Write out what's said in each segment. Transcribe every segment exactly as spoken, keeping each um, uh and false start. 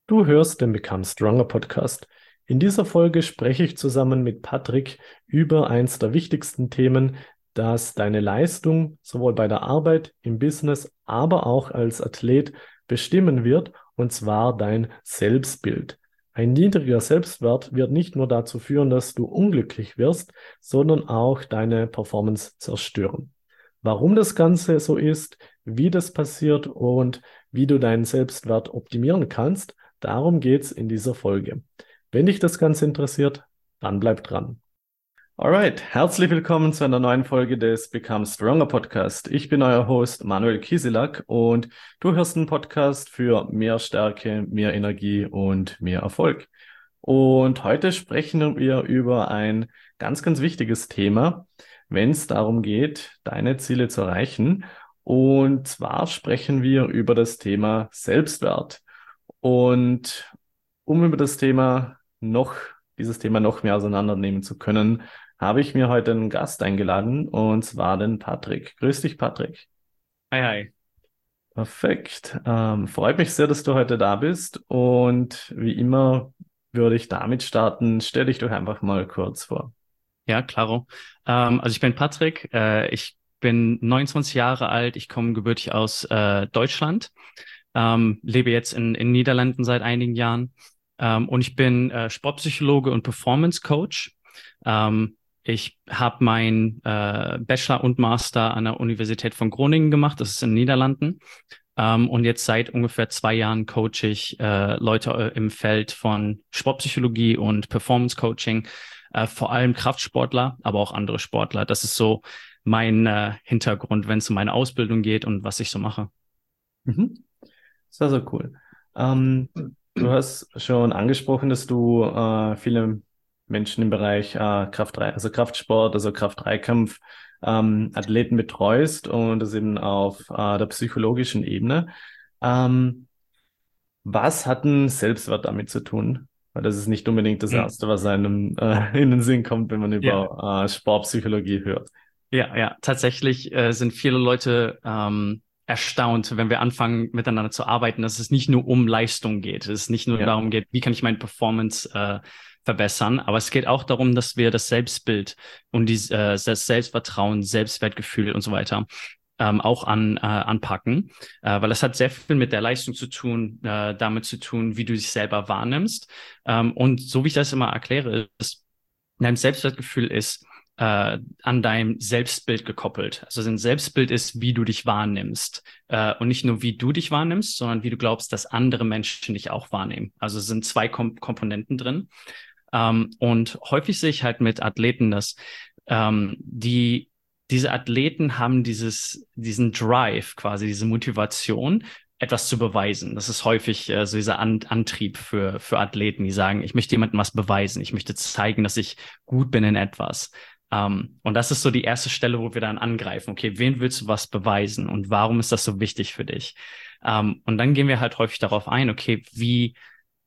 Du hörst den Become Stronger Podcast. In dieser Folge spreche ich zusammen mit Patrick über eins der wichtigsten Themen, das deine Leistung sowohl bei der Arbeit, im Business, aber auch als Athlet bestimmen wird, und zwar dein Selbstbild. Ein niedriger Selbstwert wird nicht nur dazu führen, dass du unglücklich wirst, sondern auch deine Performance zerstören. Warum das Ganze so ist, wie das passiert und wie du deinen Selbstwert optimieren kannst, darum geht's in dieser Folge. Wenn dich das Ganze interessiert, dann bleib dran. Alright, herzlich willkommen zu einer neuen Folge des Become Stronger Podcast. Ich bin euer Host Manuel Kieselak und du hörst einen Podcast für mehr Stärke, mehr Energie und mehr Erfolg. Und heute sprechen wir über ein ganz, ganz wichtiges Thema, wenn es darum geht, deine Ziele zu erreichen. Und zwar sprechen wir über das Thema Selbstwert. Und um über das Thema noch, dieses Thema noch mehr auseinandernehmen zu können, habe ich mir heute einen Gast eingeladen, und zwar den Patrick. Grüß dich, Patrick. Hi, hi. Perfekt. Ähm, freut mich sehr, dass du heute da bist. Und wie immer würde ich damit starten. Stell dich doch einfach mal kurz vor. Ja, klaro. Ähm, also ich bin Patrick, äh, ich bin neunundzwanzig Jahre alt, ich komme gebürtig aus äh, Deutschland, ähm, lebe jetzt in in Niederlanden seit einigen Jahren, ähm, und ich bin äh, Sportpsychologe und Performance Coach. Ähm, ich habe mein äh, Bachelor und Master an der Universität von Groningen gemacht, das ist in den Niederlanden. Ähm, und jetzt seit ungefähr zwei Jahren coache ich äh, Leute äh, im Feld von Sportpsychologie und Performance Coaching, äh, vor allem Kraftsportler, aber auch andere Sportler. Das ist so mein äh, Hintergrund, wenn es um meine Ausbildung geht und was ich so mache. Mhm. Sehr, sehr cool. Ähm, du hast schon angesprochen, dass du äh, viele Menschen im Bereich äh, Kraft, also Kraftsport, also Kraft-Dreikampf, ähm, Athleten betreust, und das eben auf äh, der psychologischen Ebene. Ähm, Was hat ein Selbstwert damit zu tun? Weil das ist nicht unbedingt das Hm. Erste, was einem äh, in den Sinn kommt, wenn man Ja, über äh, Sportpsychologie hört. ja, ja. Tatsächlich äh, sind viele Leute ähm, erstaunt, wenn wir anfangen, miteinander zu arbeiten, dass es nicht nur um Leistung geht, dass es nicht nur Ja. darum geht, wie kann ich meine Performance äh, verbessern, aber es geht auch darum, dass wir das Selbstbild und die, äh, das Selbstvertrauen, Selbstwertgefühl und so weiter ähm, auch an, äh, anpacken, äh, weil das hat sehr viel mit der Leistung zu tun, äh, damit zu tun, wie du dich selber wahrnimmst. Ähm, und so wie ich das immer erkläre, ist, dein Selbstwertgefühl ist äh, an deinem Selbstbild gekoppelt. Also dein Selbstbild ist, wie du dich wahrnimmst. Äh, und nicht nur, wie du dich wahrnimmst, sondern wie du glaubst, dass andere Menschen dich auch wahrnehmen. Also es sind zwei Kom Komponenten drin. Ähm, und häufig sehe ich halt mit Athleten, dass ähm, die diese Athleten haben dieses, diesen Drive, quasi diese Motivation, etwas zu beweisen. Das ist häufig äh, so dieser An Antrieb für, für Athleten, die sagen, ich möchte jemandem was beweisen, ich möchte zeigen, dass ich gut bin in etwas. Ähm, und das ist so die erste Stelle, wo wir dann angreifen. Okay, wen willst du was beweisen und warum ist das so wichtig für dich? Ähm, und dann gehen wir halt häufig darauf ein, okay, wie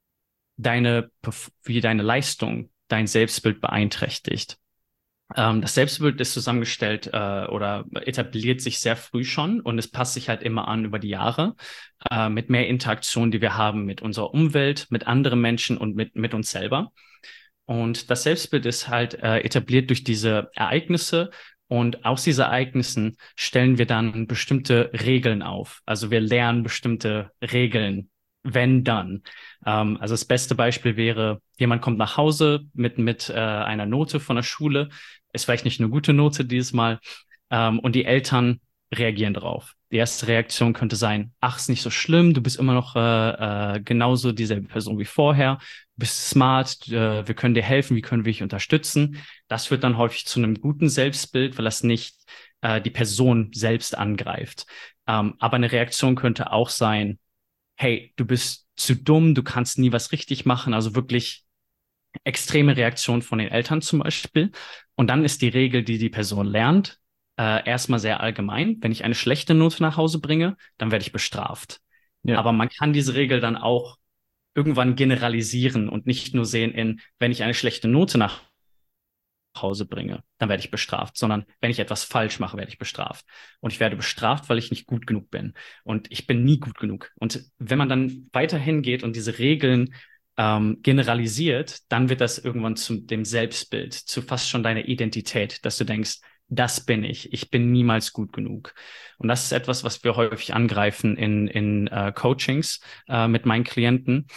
deine, Perf- wie deine Leistung dein Selbstbild beeinträchtigt. Ähm, das Selbstbild ist zusammengestellt äh, oder etabliert sich sehr früh schon und es passt sich halt immer an über die Jahre äh, mit mehr Interaktion, die wir haben mit unserer Umwelt, mit anderen Menschen und mit, mit uns selber. Und das Selbstbild ist halt äh, etabliert durch diese Ereignisse. Und aus diesen Ereignissen stellen wir dann bestimmte Regeln auf. Also wir lernen bestimmte Regeln, wenn dann. Ähm, also das beste Beispiel wäre, jemand kommt nach Hause mit, mit äh, einer Note von der Schule, ist vielleicht nicht eine gute Note dieses Mal, ähm, und die Eltern reagieren darauf. Die erste Reaktion könnte sein, ach, ist nicht so schlimm, du bist immer noch äh, äh, genauso dieselbe Person wie vorher, du bist smart, äh, wir können dir helfen, wie können wir dich unterstützen. Das wird dann häufig zu einem guten Selbstbild, weil das nicht äh, die Person selbst angreift. Ähm, aber eine Reaktion könnte auch sein, hey, du bist zu dumm, du kannst nie was richtig machen, also wirklich extreme Reaktion von den Eltern zum Beispiel. Und dann ist die Regel, die die Person lernt, äh, erstmal sehr allgemein. Wenn ich eine schlechte Note nach Hause bringe, dann werde ich bestraft. Ja. Aber man kann diese Regel dann auch irgendwann generalisieren und nicht nur sehen in, wenn ich eine schlechte Note nach Hause bringe, dann werde ich bestraft, sondern wenn ich etwas falsch mache, werde ich bestraft. Und ich werde bestraft, weil ich nicht gut genug bin. Und ich bin nie gut genug. Und wenn man dann weiterhin geht und diese Regeln ähm, generalisiert, dann wird das irgendwann zu dem Selbstbild, zu fast schon deiner Identität, dass du denkst, das bin ich. Ich bin niemals gut genug. Und das ist etwas, was wir häufig angreifen in, in äh, Coachings äh, mit meinen Klienten.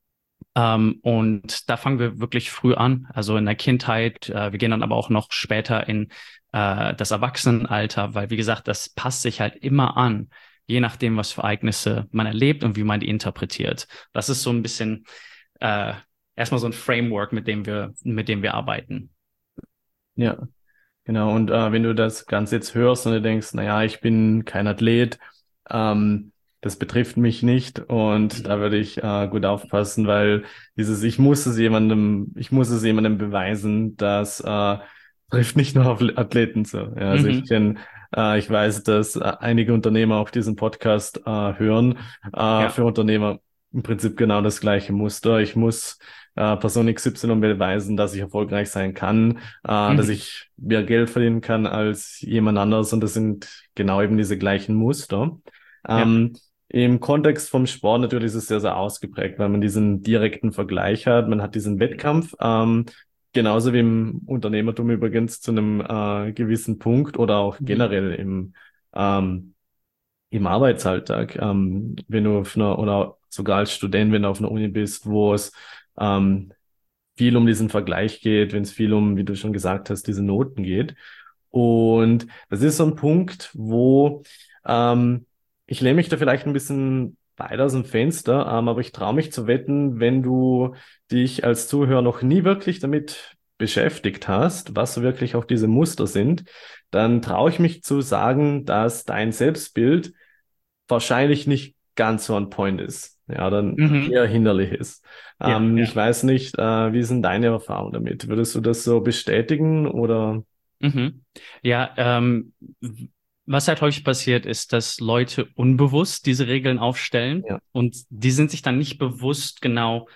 Ähm, und da fangen wir wirklich früh an, also in der Kindheit. Äh, wir gehen dann aber auch noch später in äh, das Erwachsenenalter, weil, wie gesagt, das passt sich halt immer an, je nachdem, was für Ereignisse man erlebt und wie man die interpretiert. Das ist so ein bisschen äh, erstmal so ein Framework, mit dem wir, mit dem wir arbeiten. Ja, genau. Und äh, wenn du das Ganze jetzt hörst und du denkst, naja, ich bin kein Athlet, ähm, das betrifft mich nicht und da Mhm. würde ich äh, gut aufpassen, weil dieses, ich muss es jemandem, ich muss es jemandem beweisen, das äh, trifft nicht nur auf Athleten zu. Ja, also ich Mhm. kenn, äh, ich weiß, dass äh, einige Unternehmer auch diesen Podcast äh, hören. Äh, Ja. für Unternehmer im Prinzip genau das gleiche Muster. Ich muss äh, Person X Y beweisen, dass ich erfolgreich sein kann, äh, dass Mhm. ich mehr Geld verdienen kann als jemand anderes und das sind genau eben diese gleichen Muster. Ja. Ähm, Im Kontext vom Sport natürlich ist es sehr, sehr ausgeprägt, weil man diesen direkten Vergleich hat, man hat diesen Wettkampf, ähm, genauso wie im Unternehmertum übrigens zu einem äh, gewissen Punkt oder auch Mhm. generell im, ähm, im Arbeitsalltag, ähm, wenn du auf einer, oder sogar als Student, wenn du auf einer Uni bist, wo es ähm, viel um diesen Vergleich geht, wenn es viel um, wie du schon gesagt hast, diese Noten geht. Und das ist so ein Punkt, wo ähm, ich lehne mich da vielleicht ein bisschen weit aus dem Fenster, ähm, aber ich traue mich zu wetten, wenn du dich als Zuhörer noch nie wirklich damit beschäftigt hast, was so wirklich auch diese Muster sind, dann traue ich mich zu sagen, dass dein Selbstbild wahrscheinlich nicht ganz so on point ist. Ja, dann Mhm. eher hinderlich ist. Ja, Ähm, ich ja. weiß nicht, äh, wie sind deine Erfahrungen damit? Würdest du das so bestätigen oder? Mhm. Ja, ähm, w- was halt häufig passiert, ist, dass Leute unbewusst diese Regeln aufstellen Ja. und die sind sich dann nicht bewusst genau,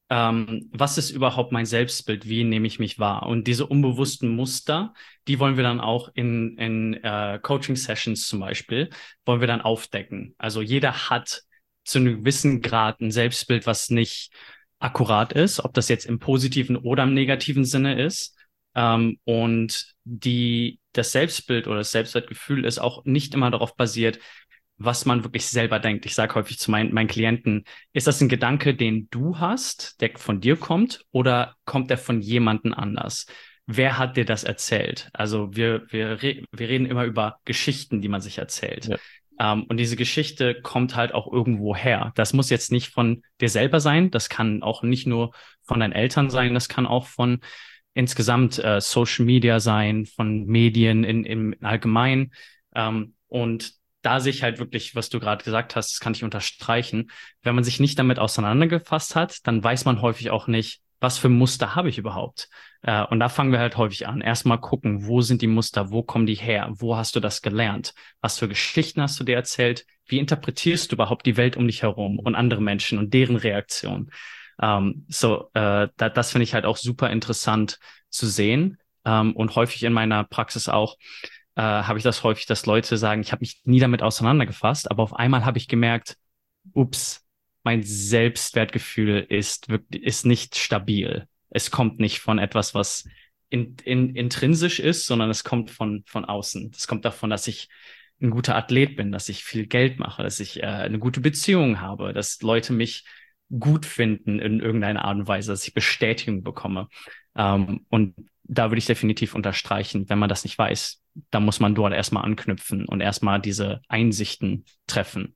ähm, was ist überhaupt mein Selbstbild, wie nehme ich mich wahr? Und diese unbewussten Muster, die wollen wir dann auch in, in äh, Coaching-Sessions zum Beispiel, wollen wir dann aufdecken. Also jeder hat zu einem gewissen Grad ein Selbstbild, was nicht akkurat ist, ob das jetzt im positiven oder im negativen Sinne ist. Ähm, und die, das Selbstbild oder das Selbstwertgefühl ist auch nicht immer darauf basiert, was man wirklich selber denkt. Ich sage häufig zu meinen, meinen Klienten, ist das ein Gedanke, den du hast, der von dir kommt, oder kommt der von jemandem anders? Wer hat dir das erzählt? Also wir, wir, re wir reden immer über Geschichten, die man sich erzählt. Ja. Ähm, und diese Geschichte kommt halt auch irgendwo her. Das muss jetzt nicht von dir selber sein, das kann auch nicht nur von deinen Eltern sein, das kann auch von insgesamt äh, Social Media sein, von Medien in, im Allgemeinen. Ähm, und da sehe ich halt wirklich, was du gerade gesagt hast, das kann ich unterstreichen. Wenn man sich nicht damit auseinandergefasst hat, dann weiß man häufig auch nicht, was für Muster habe ich überhaupt. Äh, und da fangen wir halt häufig an. Erstmal gucken, wo sind die Muster, wo kommen die her, wo hast du das gelernt, was für Geschichten hast du dir erzählt, wie interpretierst du überhaupt die Welt um dich herum und andere Menschen und deren Reaktionen. Ähm, so, äh, da, das finde ich halt auch super interessant zu sehen. Ähm, und häufig in meiner Praxis auch äh, habe ich das häufig, dass Leute sagen, ich habe mich nie damit auseinandergefasst, aber auf einmal habe ich gemerkt, ups, mein Selbstwertgefühl ist wirklich, ist nicht stabil. Es kommt nicht von etwas, was in, in, intrinsisch ist, sondern es kommt von, von außen. Es kommt davon, dass ich ein guter Athlet bin, dass ich viel Geld mache, dass ich äh, eine gute Beziehung habe, dass Leute mich gut finden in irgendeiner Art und Weise, dass ich Bestätigung bekomme. Ähm, und da würde ich definitiv unterstreichen, wenn man das nicht weiß, dann muss man dort erstmal anknüpfen und erstmal diese Einsichten treffen.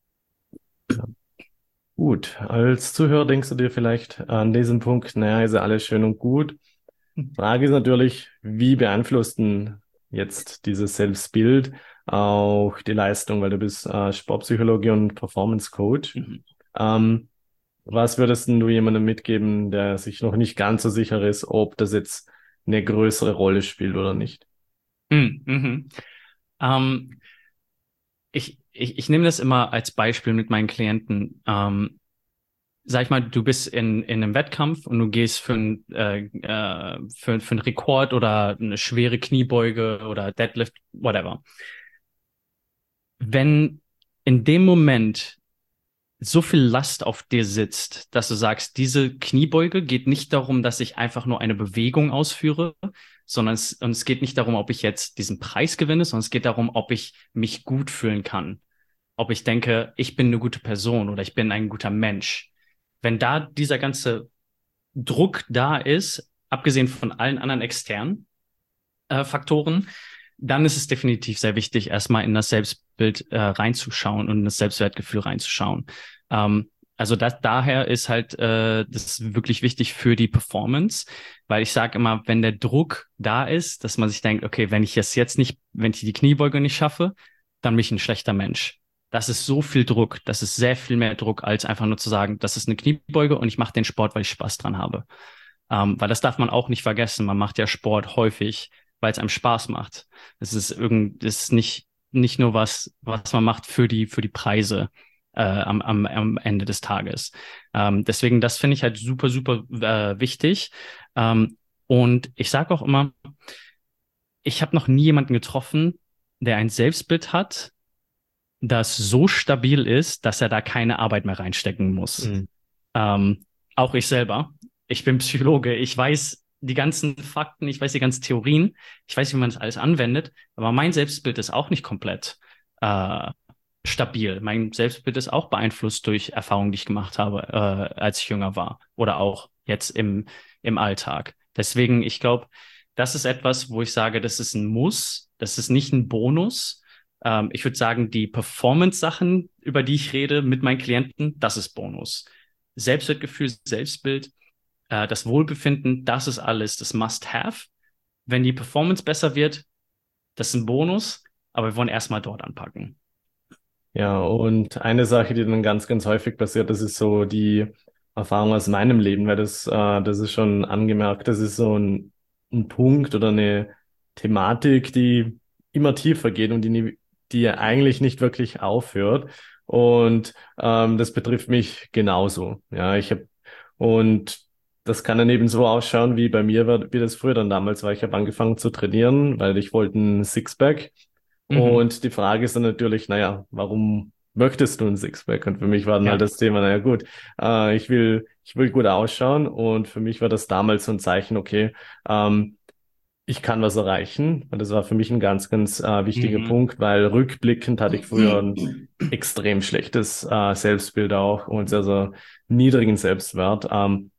Ja. Gut, als Zuhörer denkst du dir vielleicht an diesem Punkt, naja, ist ja alles schön und gut. Frage ist natürlich, wie beeinflusst denn jetzt dieses Selbstbild auch die Leistung, weil du bist äh, Sportpsychologe und Performance Coach. Mhm. Ähm, Was würdest denn du jemandem mitgeben, der sich noch nicht ganz so sicher ist, ob das jetzt eine größere Rolle spielt oder nicht? Mhm. Mhm. Ähm, ich, ich, ich nehme das immer als Beispiel mit meinen Klienten. Ähm, sag ich mal, du bist in, in einem Wettkampf und du gehst für, ein, äh, äh, für, für einen Rekord oder eine schwere Kniebeuge oder Deadlift, whatever. Wenn in dem Moment so viel Last auf dir sitzt, dass du sagst, diese Kniebeuge geht nicht darum, dass ich einfach nur eine Bewegung ausführe, sondern es, und es geht nicht darum, ob ich jetzt diesen Preis gewinne, sondern es geht darum, ob ich mich gut fühlen kann. Ob ich denke, ich bin eine gute Person oder ich bin ein guter Mensch. Wenn da dieser ganze Druck da ist, abgesehen von allen anderen externen äh, Faktoren, dann ist es definitiv sehr wichtig, erstmal in das Selbstbild äh, reinzuschauen und in das Selbstwertgefühl reinzuschauen. Ähm, also das, daher ist halt äh, das ist wirklich wichtig für die Performance, weil ich sage immer, wenn der Druck da ist, dass man sich denkt, okay, wenn ich es jetzt nicht, wenn ich die Kniebeuge nicht schaffe, dann bin ich ein schlechter Mensch. Das ist so viel Druck, das ist sehr viel mehr Druck, als einfach nur zu sagen, das ist eine Kniebeuge und ich mache den Sport, weil ich Spaß dran habe. Ähm, weil das darf man auch nicht vergessen. Man macht ja Sport häufig, weil es einem Spaß macht. Es ist irgend, es ist nicht, nicht nur was, was man macht für die, für die Preise äh, am, am, am Ende des Tages. Ähm, deswegen, das finde ich halt super, super äh, wichtig. Ähm, und ich sage auch immer, ich habe noch nie jemanden getroffen, der ein Selbstbild hat, das so stabil ist, dass er da keine Arbeit mehr reinstecken muss. Mhm. Ähm, auch ich selber. Ich bin Psychologe. Ich weiß die ganzen Fakten, ich weiß die ganzen Theorien, ich weiß, wie man das alles anwendet, aber mein Selbstbild ist auch nicht komplett äh, stabil. Mein Selbstbild ist auch beeinflusst durch Erfahrungen, die ich gemacht habe, äh, als ich jünger war oder auch jetzt im, im Alltag. Deswegen, ich glaube, das ist etwas, wo ich sage, das ist ein Muss, das ist nicht ein Bonus. Ähm, ich würde sagen, die Performance-Sachen, über die ich rede mit meinen Klienten, das ist Bonus. Selbstwertgefühl, Selbstbild, äh, das Wohlbefinden, das ist alles das Must-Have. Wenn die Performance besser wird, das ist ein Bonus, aber wir wollen erstmal dort anpacken. Ja, und eine Sache, die dann ganz, ganz häufig passiert, das ist so die Erfahrung aus meinem Leben, weil das, äh, das ist schon angemerkt, das ist so ein, ein Punkt oder eine Thematik, die immer tiefer geht und die, nie- die eigentlich nicht wirklich aufhört. Und ähm, das betrifft mich genauso. Ja, ich habe und das kann dann eben so ausschauen, wie bei mir war, wie das früher dann damals war. Ich habe angefangen zu trainieren, weil ich wollte ein Sixpack. Mhm. Und die Frage ist dann natürlich, naja, warum möchtest du ein Sixpack? Und für mich war dann halt Ja. das Thema, naja gut, äh, ich will, ich will gut ausschauen. Und für mich war das damals so ein Zeichen, okay, ähm, ich kann was erreichen. Und das war für mich ein ganz, ganz äh, wichtiger Mhm. Punkt, weil rückblickend hatte ich früher ein extrem schlechtes äh, Selbstbild auch und sehr, sehr niedrigen Selbstwert. Ähm,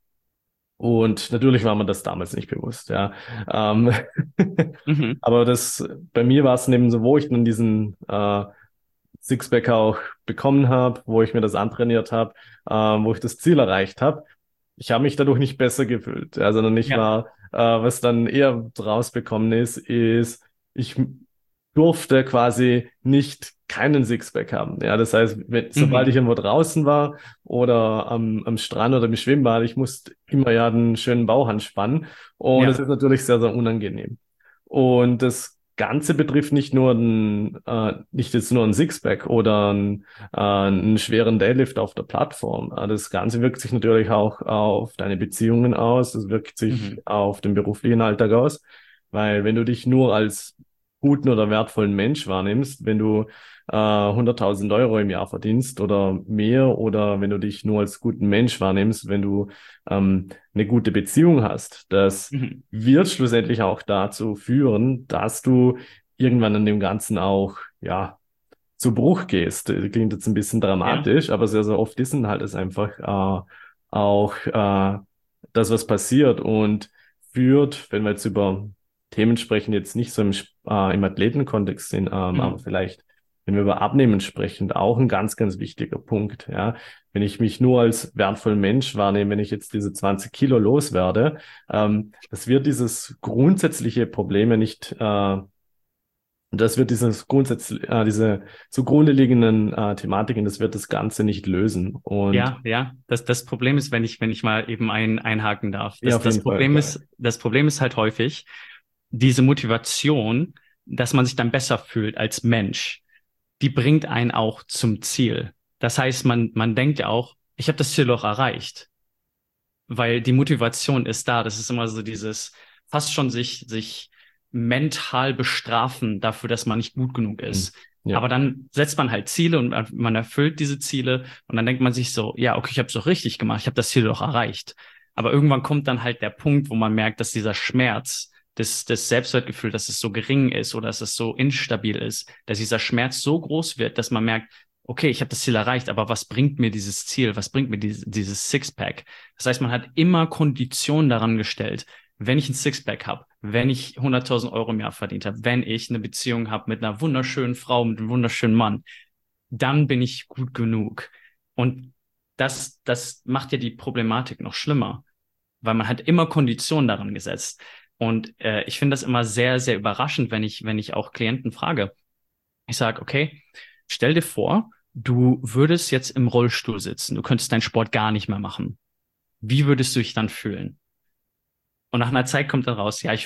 und natürlich war mir das damals nicht bewusst, ja. Ähm, Mhm. aber das, bei mir war es eben so, wo ich dann diesen äh, Sixpack auch bekommen habe, wo ich mir das antrainiert habe, äh, wo ich das Ziel erreicht habe. Ich habe mich dadurch nicht besser gefühlt, ja, sondern ich Ja. war, äh, was dann eher rausbekommen ist, ist, ich durfte quasi nicht keinen Sixpack haben. Ja, das heißt, wenn, sobald ich Mhm. irgendwo draußen war oder am, am Strand oder im Schwimmbad, ich musste immer ja einen schönen Bauch anspannen und es Ja. ist natürlich sehr, sehr unangenehm. Und das Ganze betrifft nicht nur ein, äh, nicht jetzt nur ein Sixpack oder ein, äh, einen schweren Deadlift auf der Plattform. Äh, Das Ganze wirkt sich natürlich auch auf deine Beziehungen aus. Es wirkt sich Mhm. auf den beruflichen Alltag aus. Weil wenn du dich nur als guten oder wertvollen Mensch wahrnimmst, wenn du äh, hunderttausend Euro im Jahr verdienst oder mehr oder wenn du dich nur als guten Mensch wahrnimmst, wenn du ähm, eine gute Beziehung hast, das Mhm. wird schlussendlich auch dazu führen, dass du irgendwann an dem Ganzen auch, ja, zu Bruch gehst. Das klingt jetzt ein bisschen Ja. dramatisch, aber sehr, sehr oft ist dann halt es einfach äh, auch äh, das, was passiert und führt, wenn wir jetzt über Themen sprechen, jetzt nicht so im, Sp- äh, im Athletenkontext sind, ähm, aber Mhm. vielleicht, wenn wir über Abnehmen sprechen, auch ein ganz, ganz wichtiger Punkt, ja. Wenn ich mich nur als wertvollen Mensch wahrnehme, wenn ich jetzt diese zwanzig Kilo loswerde, ähm, das wird dieses grundsätzliche Probleme nicht, äh, das wird dieses grundsätzlich, äh, diese zugrunde liegenden äh, Thematiken, das wird das Ganze nicht lösen. Und Ja, ja. Das, das Problem ist, wenn ich, wenn ich mal eben ein, einhaken darf. ja, Das, auf das jeden Fall. Problem ist, das Problem ist halt häufig diese Motivation, dass man sich dann besser fühlt als Mensch, die bringt einen auch zum Ziel. Das heißt, man, man denkt ja auch, ich habe das Ziel doch erreicht, weil die Motivation ist da. Das ist immer so dieses fast schon sich, sich mental bestrafen dafür, dass man nicht gut genug Mhm. ist. Ja. Aber dann setzt man halt Ziele und man erfüllt diese Ziele und dann denkt man sich so, ja, okay, ich habe es doch richtig gemacht, ich habe das Ziel doch erreicht. Aber irgendwann kommt dann halt der Punkt, wo man merkt, dass dieser Schmerz, das, das Selbstwertgefühl, dass es so gering ist oder dass es so instabil ist, dass dieser Schmerz so groß wird, dass man merkt, okay, ich habe das Ziel erreicht, aber was bringt mir dieses Ziel? Was bringt mir dieses, dieses Sixpack? Das heißt, man hat immer Konditionen daran gestellt, wenn ich ein Sixpack habe, wenn ich hunderttausend Euro im Jahr verdient habe, wenn ich eine Beziehung habe mit einer wunderschönen Frau, mit einem wunderschönen Mann, dann bin ich gut genug. Und das, das macht ja die Problematik noch schlimmer, weil man hat immer Konditionen daran gesetzt. Und äh, ich finde das immer sehr, sehr überraschend, wenn ich, wenn ich auch Klienten frage. Ich sage, okay, stell dir vor, du würdest jetzt im Rollstuhl sitzen, du könntest deinen Sport gar nicht mehr machen. Wie würdest du dich dann fühlen? Und nach einer Zeit kommt dann raus, ja, ich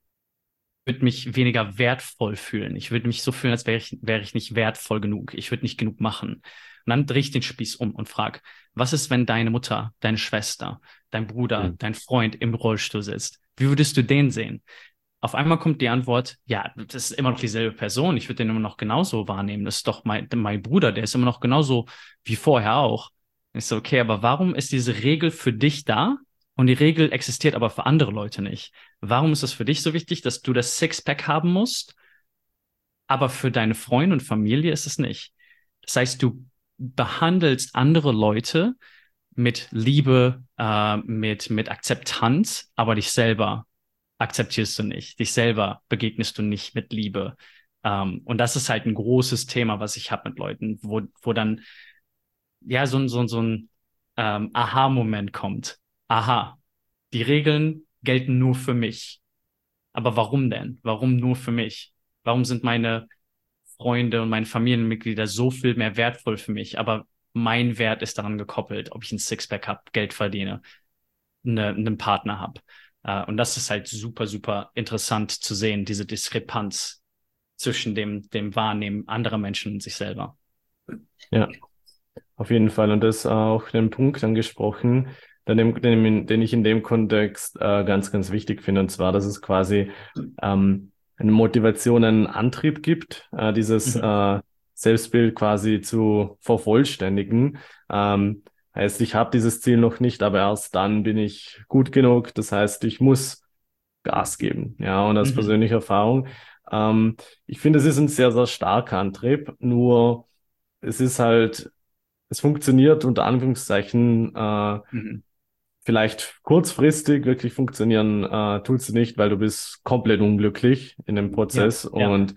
würde mich weniger wertvoll fühlen. Ich würde mich so fühlen, als wäre ich, wäre ich nicht wertvoll genug. Ich würde nicht genug machen. Und dann drehe ich den Spieß um und frage, was ist, wenn deine Mutter, deine Schwester, dein Bruder, Mhm. dein Freund im Rollstuhl sitzt? Wie würdest du den sehen? Auf einmal kommt die Antwort, ja, das ist immer noch dieselbe Person. Ich würde den immer noch genauso wahrnehmen. Das ist doch mein, mein Bruder, der ist immer noch genauso wie vorher auch. Ich so, okay, aber warum ist diese Regel für dich da und die Regel existiert aber für andere Leute nicht? Warum ist es für dich so wichtig, dass du das Sixpack haben musst, aber für deine Freunde und Familie ist es nicht? Das heißt, du behandelst andere Leute mit Liebe, äh, mit, mit Akzeptanz, aber dich selber akzeptierst du nicht. Dich selber begegnest du nicht mit Liebe. Ähm, und das ist halt ein großes Thema, was ich habe mit Leuten, wo, wo dann ja so ein, so ein, so ein ähm, Aha-Moment kommt. Aha, die Regeln gelten nur für mich. Aber warum denn? Warum nur für mich? Warum sind meine Freunde und meine Familienmitglieder so viel mehr wertvoll für mich? Aber mein Wert ist daran gekoppelt, ob ich ein Sixpack habe, Geld verdiene, eine, einen Partner habe. Äh, und das ist halt super, super interessant zu sehen, diese Diskrepanz zwischen dem, dem Wahrnehmen anderer Menschen und sich selber. Ja, auf jeden Fall. Und das auch den Punkt angesprochen, den, den, den ich in dem Kontext äh, ganz, ganz wichtig finde. Und zwar, dass es quasi ähm, eine Motivation, einen Antrieb gibt, äh, dieses Mhm. äh, Selbstbild quasi zu vervollständigen. Ähm, heißt, ich habe dieses Ziel noch nicht, aber erst dann bin ich gut genug. Das heißt, ich muss Gas geben. Ja, und aus Mhm. persönlicher Erfahrung, ähm, ich finde, es ist ein sehr, sehr starker Antrieb. Nur es ist halt, es funktioniert unter Anführungszeichen äh, Mhm. vielleicht kurzfristig, wirklich funktionieren äh, tut sie nicht, weil du bist komplett unglücklich in dem Ja, Prozess ja. und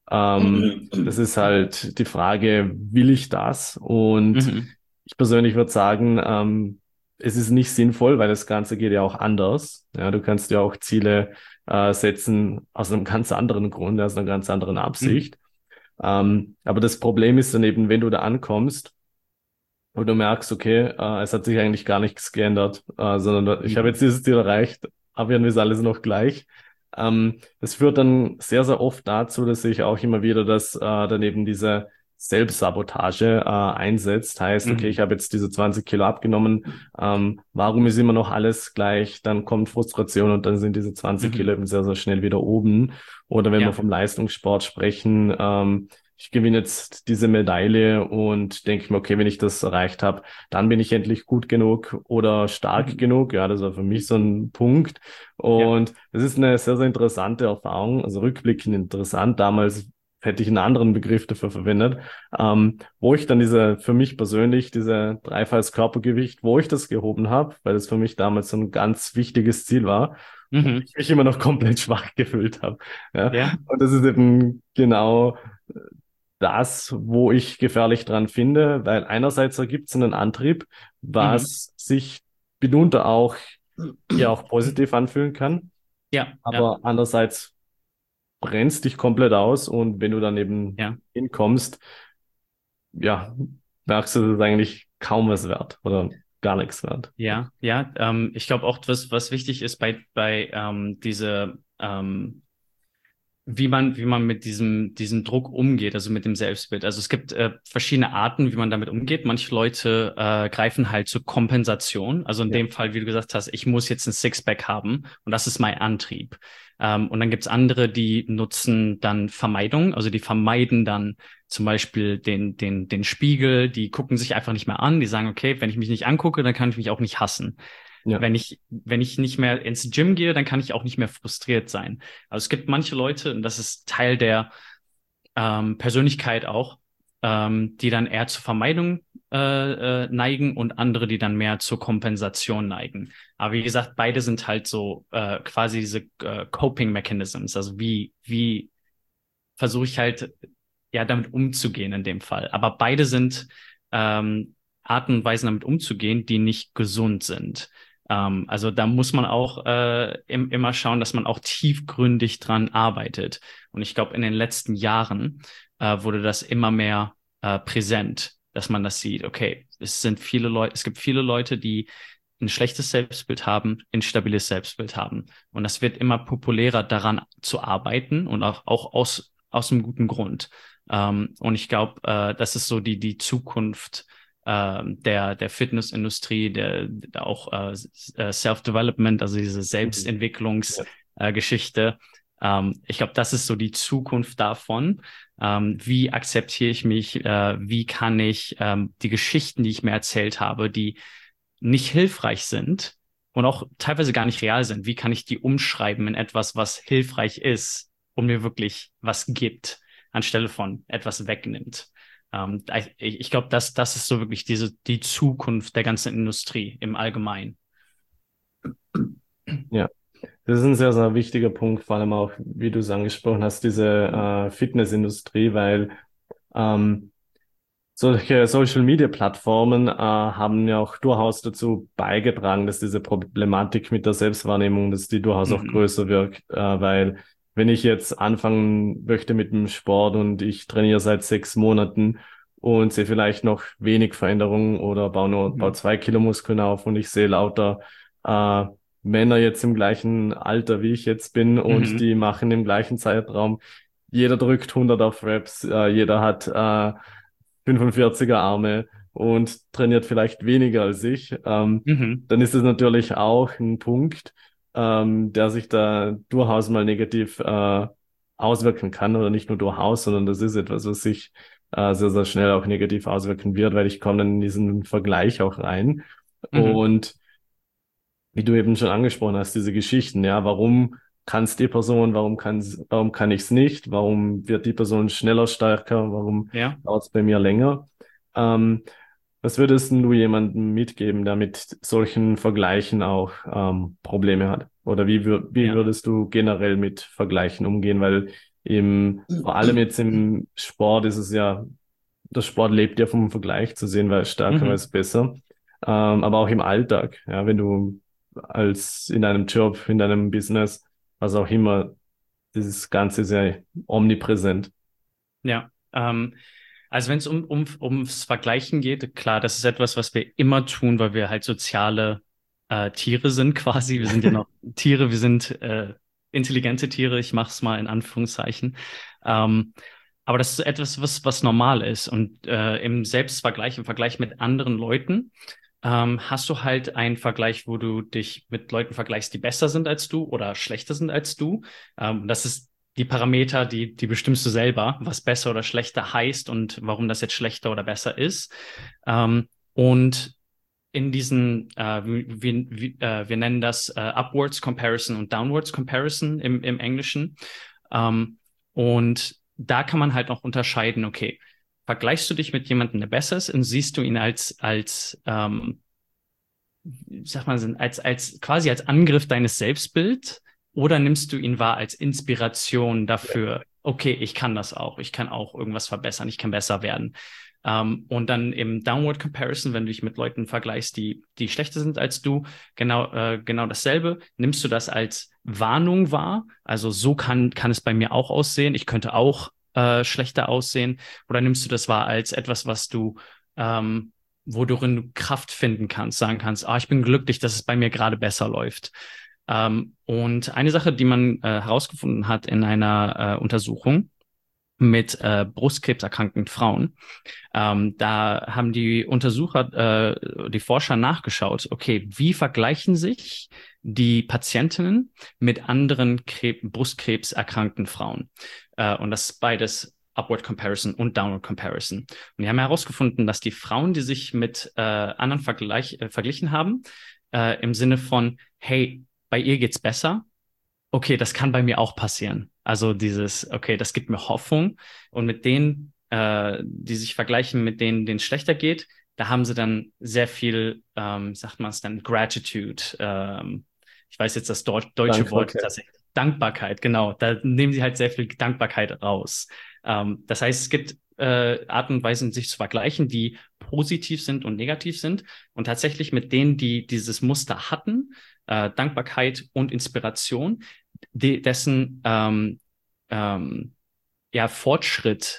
ähm, das ist halt die Frage, will ich das? Und Mhm. ich persönlich würde sagen, ähm, es ist nicht sinnvoll, weil das Ganze geht ja auch anders. Ja, du kannst ja auch Ziele äh, setzen aus einem ganz anderen Grund, aus einer ganz anderen Mhm. Absicht. Ähm, aber das Problem ist dann eben, wenn du da ankommst, und du merkst, okay, äh, es hat sich eigentlich gar nichts geändert, äh, sondern ich habe Mhm. jetzt dieses Ziel erreicht, aber irgendwie ist alles noch gleich. Ähm, das führt dann sehr, sehr oft dazu, dass sich auch immer wieder das äh, dann eben diese Selbstsabotage äh, einsetzt. Heißt, okay, ich Mhm. habe jetzt diese zwanzig Kilo abgenommen, ähm, warum ist immer noch alles gleich? Dann kommt Frustration und dann sind diese zwanzig Kilo Mhm. eben sehr, sehr schnell wieder oben. Oder wenn wir Ja. vom Leistungssport sprechen, ähm, ich gewinne jetzt diese Medaille und denke mir, okay, wenn ich das erreicht habe, dann bin ich endlich gut genug oder stark Mhm. genug. Ja, das war für mich so ein Punkt. Ja. Und das ist eine sehr, sehr interessante Erfahrung, also rückblickend interessant. Damals hätte ich einen anderen Begriff dafür verwendet, ähm, wo ich dann diese, für mich persönlich, diese dreifaches Körpergewicht, wo ich das gehoben habe, weil das für mich damals so ein ganz wichtiges Ziel war, wo Mhm. ich mich immer noch komplett schwach gefühlt habe. Ja, Ja. und das ist eben genau das, wo ich gefährlich dran finde, weil einerseits ergibt es einen Antrieb, Mhm. was sich mitunter auch ja auch positiv anfühlen kann, Ja. Ja. aber andererseits brennst dich komplett aus und wenn du dann eben Ja. hinkommst, ja, merkst du, das ist eigentlich kaum was wert oder gar nichts wert. Ja, ja, ähm, ich glaube auch, was, was wichtig ist bei, bei ähm, diese, ähm, wie man, wie man mit diesem, diesem Druck umgeht, also mit dem Selbstbild. Also es gibt äh, verschiedene Arten, wie man damit umgeht. Manche Leute äh, greifen halt zur Kompensation. Also in Ja, dem Fall, wie du gesagt hast, ich muss jetzt ein Sixpack haben und das ist mein Antrieb. Ähm, und dann gibt's andere, die nutzen dann Vermeidung, also die vermeiden dann zum Beispiel den, den, den Spiegel, die gucken sich einfach nicht mehr an, die sagen, okay, wenn ich mich nicht angucke, dann kann ich mich auch nicht hassen. ja, Wenn ich, wenn ich nicht mehr ins Gym gehe, dann kann ich auch nicht mehr frustriert sein. Also es gibt manche Leute, und das ist Teil der ähm, Persönlichkeit auch, ähm, die dann eher zur Vermeidung äh, äh, neigen und andere, die dann mehr zur Kompensation neigen. Aber wie gesagt, beide sind halt so äh, quasi diese äh, Coping Mechanisms. Also wie, wie versuche ich halt ja damit umzugehen in dem Fall. Aber beide sind ähm, Arten und Weisen damit umzugehen, die nicht gesund sind. Ähm, also da muss man auch äh, im, immer schauen, dass man auch tiefgründig dran arbeitet. Und ich glaube, in den letzten Jahren äh, wurde das immer mehr äh, präsent, dass man das sieht. Okay, es sind viele Leute, es gibt viele Leute, die ein schlechtes Selbstbild haben, ein stabiles Selbstbild haben. Und das wird immer populärer, daran zu arbeiten und auch, auch aus, aus einem guten Grund. Ähm, und ich glaube, äh, das ist so die, die Zukunft äh, der, der Fitnessindustrie, der, der auch äh, Self-Development, also diese mhm, Selbstentwicklungsgeschichte. ja, Äh, Geschichte. ähm, ich glaube, das ist so die Zukunft davon. Ähm, wie akzeptiere ich mich? Äh, wie kann ich ähm, die Geschichten, die ich mir erzählt habe, die nicht hilfreich sind und auch teilweise gar nicht real sind, wie kann ich die umschreiben in etwas, was hilfreich ist und mir wirklich was gibt, anstelle von etwas wegnimmt. Ähm, ich ich glaube, das, das ist so wirklich diese, die Zukunft der ganzen Industrie im Allgemeinen. ja. Das ist ein sehr, sehr wichtiger Punkt, vor allem auch, wie du es angesprochen hast, diese äh, Fitnessindustrie, weil ähm, solche Social-Media-Plattformen äh, haben ja auch durchaus dazu beigetragen, dass diese Problematik mit der Selbstwahrnehmung, dass die durchaus auch Mhm. größer wirkt, äh, weil wenn ich jetzt anfangen möchte mit dem Sport und ich trainiere seit sechs Monaten und sehe vielleicht noch wenig Veränderungen oder baue nur baue Mhm. zwei Kilo Muskeln auf und ich sehe lauter äh, Männer jetzt im gleichen Alter, wie ich jetzt bin und Mhm. die machen im gleichen Zeitraum, jeder drückt hundert auf Reps, äh, jeder hat äh, fünfundvierziger Arme und trainiert vielleicht weniger als ich, ähm, Mhm. dann ist es natürlich auch ein Punkt, ähm, der sich da durchaus mal negativ äh, auswirken kann oder nicht nur durchaus, sondern das ist etwas, was sich äh, sehr, sehr schnell auch negativ auswirken wird, weil ich komme dann in diesen Vergleich auch rein. Mhm. Und wie du eben schon angesprochen hast, diese Geschichten, ja, warum kann es die Person, warum kann warum kann ich es nicht, warum wird die Person schneller stärker, warum Ja, dauert es bei mir länger? Ähm, Was würdest denn du jemandem mitgeben, der mit solchen Vergleichen auch ähm, Probleme hat? Oder wie, wür wie ja. würdest du generell mit Vergleichen umgehen? Weil im, vor allem jetzt im Sport ist es ja, der Sport lebt ja vom Vergleich zu sehen, wer ist stärker, wer Mhm. ist besser. Ähm, aber auch im Alltag, ja, wenn du als in deinem Job, in deinem Business, was auch immer, dieses Ganze ist ja omnipräsent. Ja. Ähm, Also wenn es um, um, ums Vergleichen geht, klar, das ist etwas, was wir immer tun, weil wir halt soziale äh, Tiere sind quasi. Wir sind ja noch Tiere, wir sind äh, intelligente Tiere, ich mache es mal in Anführungszeichen. Ähm, aber das ist etwas, was, was normal ist. Und äh, im Selbstvergleich, im Vergleich mit anderen Leuten, ähm, hast du halt einen Vergleich, wo du dich mit Leuten vergleichst, die besser sind als du oder schlechter sind als du. Ähm, das ist die Parameter, die, die bestimmst du selber, was besser oder schlechter heißt und warum das jetzt schlechter oder besser ist. Ähm, und in diesen, äh, wir, wir, äh, wir nennen das äh, Upwards Comparison und Downwards Comparison im, im Englischen. Ähm, und da kann man halt noch unterscheiden, okay, vergleichst du dich mit jemandem, der besser ist und siehst du ihn als, als ähm, sag mal, als, als quasi als Angriff deines Selbstbild oder nimmst du ihn wahr als Inspiration Ja. dafür, okay, ich kann das auch, ich kann auch irgendwas verbessern, ich kann besser werden. Ähm, und dann im Downward Comparison, wenn du dich mit Leuten vergleichst, die, die schlechter sind als du, genau, äh, genau dasselbe, nimmst du das als Warnung wahr? Also so kann, kann es bei mir auch aussehen, ich könnte auch äh, schlechter aussehen, oder nimmst du das wahr als etwas, was du ähm, worin du Kraft finden kannst, sagen kannst, ah, ich bin glücklich, dass es bei mir gerade besser läuft. Ähm, und eine Sache, die man äh, herausgefunden hat in einer äh, Untersuchung mit äh, brustkrebserkrankten Frauen, ähm, da haben die Untersucher, äh, die Forscher nachgeschaut, okay, wie vergleichen sich die Patientinnen mit anderen Krebs, brustkrebserkrankten Frauen? Äh, und das ist beides Upward Comparison und Downward Comparison. Und die haben herausgefunden, dass die Frauen, die sich mit äh, anderen vergleich, äh, verglichen haben, äh, im Sinne von, hey, bei ihr geht's besser, okay, das kann bei mir auch passieren. Also dieses, okay, das gibt mir Hoffnung. Und mit denen, äh, die sich vergleichen mit denen, denen es schlechter geht, da haben sie dann sehr viel, ähm, sagt man es dann, Gratitude. Ähm, ich weiß jetzt das Deu deutsche Wort Dankbarkeit. tatsächlich. Dankbarkeit, genau. Da nehmen sie halt sehr viel Dankbarkeit raus. Ähm, das heißt, es gibt äh, Arten und Weisen, sich zu vergleichen, die positiv sind und negativ sind. Und tatsächlich mit denen, die dieses Muster hatten, äh, Dankbarkeit und Inspiration, de dessen ähm, ähm, ja, Fortschritt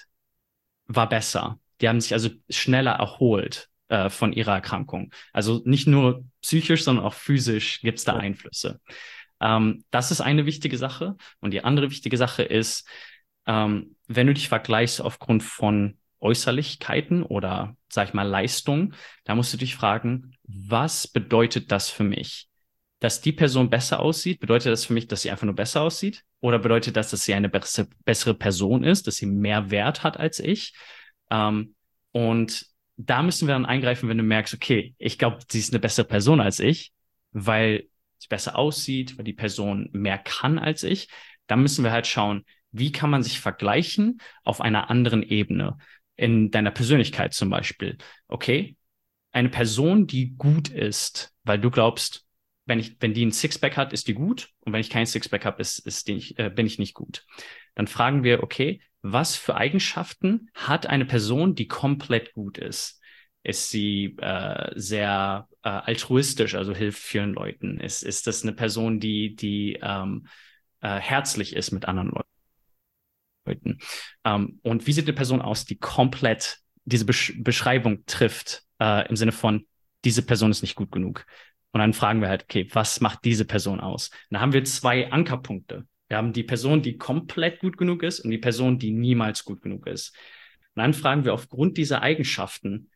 war besser. Die haben sich also schneller erholt äh, von ihrer Erkrankung. Also nicht nur psychisch, sondern auch physisch gibt es da Ja. Einflüsse. Ähm, das ist eine wichtige Sache. Und die andere wichtige Sache ist, ähm, wenn du dich vergleichst aufgrund von Äußerlichkeiten oder, sag ich mal, Leistung, da musst du dich fragen, was bedeutet das für mich? Dass die Person besser aussieht, bedeutet das für mich, dass sie einfach nur besser aussieht? Oder bedeutet das, dass sie eine bessere, bessere Person ist, dass sie mehr Wert hat als ich? Ähm, und da müssen wir dann eingreifen, wenn du merkst, okay, ich glaube, sie ist eine bessere Person als ich, weil sie besser aussieht, weil die Person mehr kann als ich. Dann müssen wir halt schauen, wie kann man sich vergleichen auf einer anderen Ebene? In deiner Persönlichkeit zum Beispiel. Okay, eine Person, die gut ist, weil du glaubst, wenn ich, wenn die ein Sixpack hat, ist die gut. Und wenn ich kein Sixpack habe, ist, ist die nicht, äh, bin ich nicht gut. Dann fragen wir, okay, was für Eigenschaften hat eine Person, die komplett gut ist? Ist sie äh, sehr äh, altruistisch, also hilft vielen Leuten? Ist, ist das eine Person, die, die ähm, äh, herzlich ist mit anderen Leuten? Ähm, und wie sieht eine Person aus, die komplett diese Besch Beschreibung trifft, äh, im Sinne von, diese Person ist nicht gut genug? Und dann fragen wir halt, okay, was macht diese Person aus? Und da haben wir zwei Ankerpunkte. Wir haben die Person, die komplett gut genug ist und die Person, die niemals gut genug ist. Und dann fragen wir aufgrund dieser Eigenschaften,